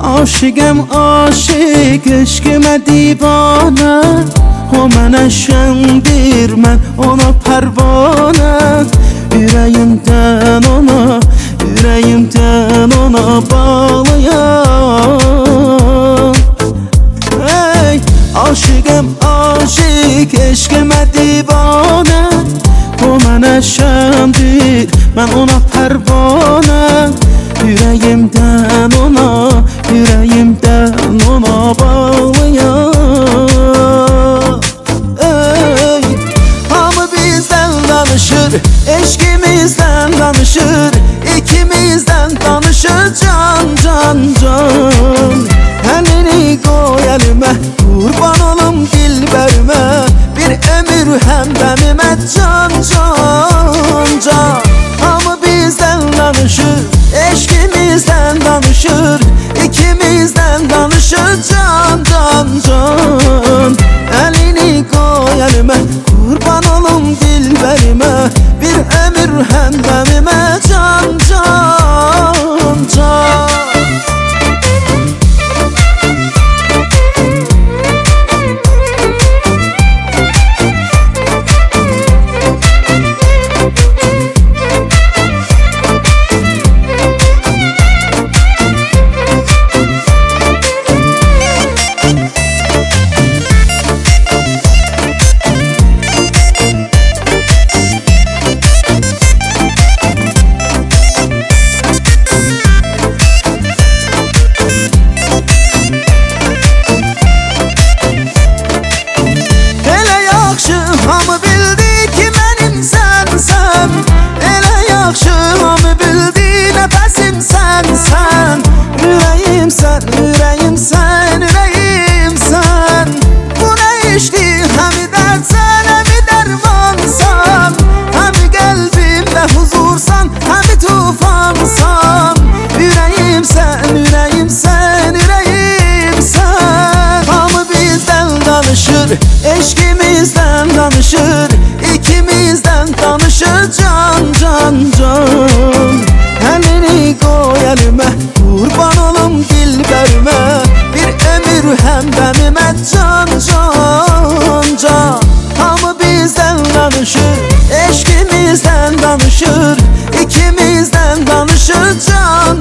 Aşıqəm aşıq, eşqimə divanə. O mənə şəndir, mən ona pərvanə. Ürəyimdən ona bağlıyam. Ey, aşıqəm aşıq, eşqimə divanə. O mənə şəndir, mən ona pərvanə. Yüreğimden ona bağlıyam. Ey, hamı bizden danışır, eşkimizden danışır. İkimizden danışır can. Elini koy elime, kurban olum dilberime. Bir ömür həmdəmimə can. Hamı bizden danışır, eşkimizden danışır. İkimizden danışır can. Elini koy elime, kurban olum dilberime. Bir ömür həmdəmimə can. Hamı bildi ki mənim sənsən. Elə yaxşı hamı bildi nəfəsim sən. Ürəyimsən. Bu nə işdir, həmi dərdsən, həmi dərmansan. Həmi qəlbimdə huzursan, həmi tufansan. Ürəyimsən. Hamı bizdən danışır, eşkimizden danışır. İkimizden danışır can. Elini koy elime, kurban olum dilberime. Bir ömür həmdəmimə can. Hamı bizden danışır, eşkimizden danışır. İkimizden danışır can.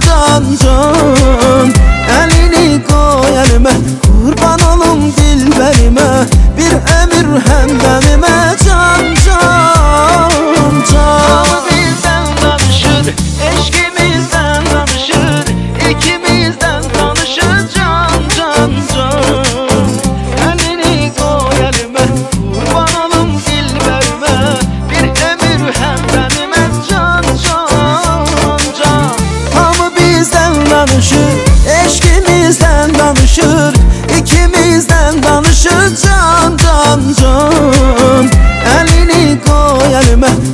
Elini koy elime, kurban olum dilberime. Bir ömür həmdəmimə can. Hamı bizden danışır, eşkimizden danışır. İkimizden danışır can. Elini koy elime, kurban olum dilberime. Bir ömür həmdəmimə can. Hamı bizden danışır, eşkimizden danışır. İkimizden danışır can. Elini koy elime,